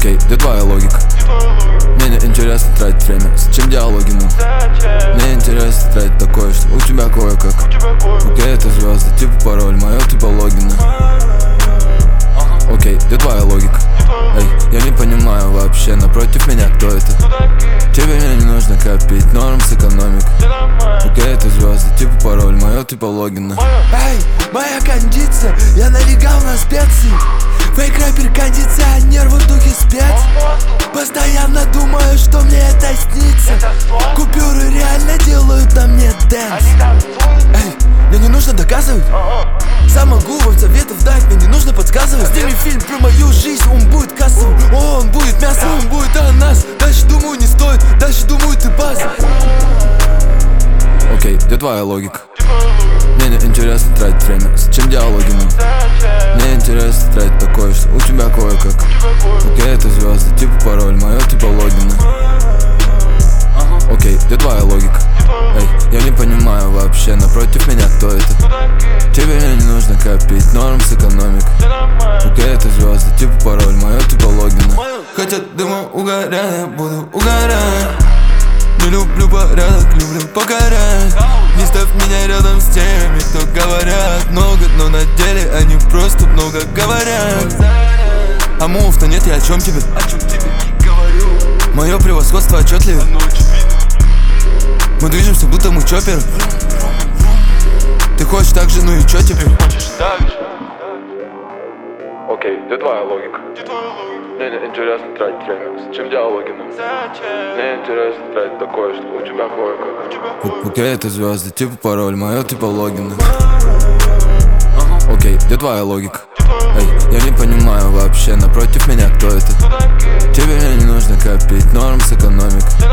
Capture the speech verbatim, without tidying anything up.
Окей, где твоя логика? Мне не интересно тратить время, зачем диалоги, ну? Мне интересно тратить такое, что у тебя кое-как. Окей, это звезды, типа пароль, моё типа логина. Окей, где твоя логика? Эй, я не понимаю вообще, напротив меня кто это? Тебе мне не нужно копить, норм с экономик. Окей, это звезды, типа пароль, моё типа логина. Эй, моя кондиция, я налегал на специи. Фейк рэпер, кондиционер, в духе спец. Постоянно думаю, что мне это снится. Купюры реально делают на мне дэнс. Эй, мне не нужно доказывать. Сам могу вам советов дать, мне не нужно подсказывать. Сними фильм про мою жизнь, он будет кассовым. О, он будет мясом, он будет о нас. Дальше думаю не стоит, дальше думаю ты база. Окей, где твоя логика? Мне не интересно тратить время, зачем диалоги, ну? Мне интересно тратить такое, что у тебя кое-как. Окей, это звезды, типа пароль, моё типа логина. Окей, где твоя логика? Эй, я не понимаю вообще, напротив меня кто это? Тебе мне не нужно копить, норм с экономик. Окей, это звезды, типа пароль, моё типа логина. Хотят дымом угорая, буду угорать. Не люблю порядок, люблю покорять. Не ставь меня рядом с теми, кто говорят много, но на деле они просто много говорят. А мув-то нет, я о чем тебе? О чем тебе не говорю. Мое превосходство отчетливо. Мы движемся, будто мы чопперы. Ты хочешь так же, ну и чё теперь? Окей, где твоя логика? Мне не интересно тратить время, зачем диалоги, ну? Мне интересно тратить такое, что у тебя кое-как. Окей, это звезды, типа пароль, моё типа логина. Окей, где твоя логика? Эй, я не понимаю вообще, напротив меня кто это? Тебе мне не нужно копить, норм с экономик.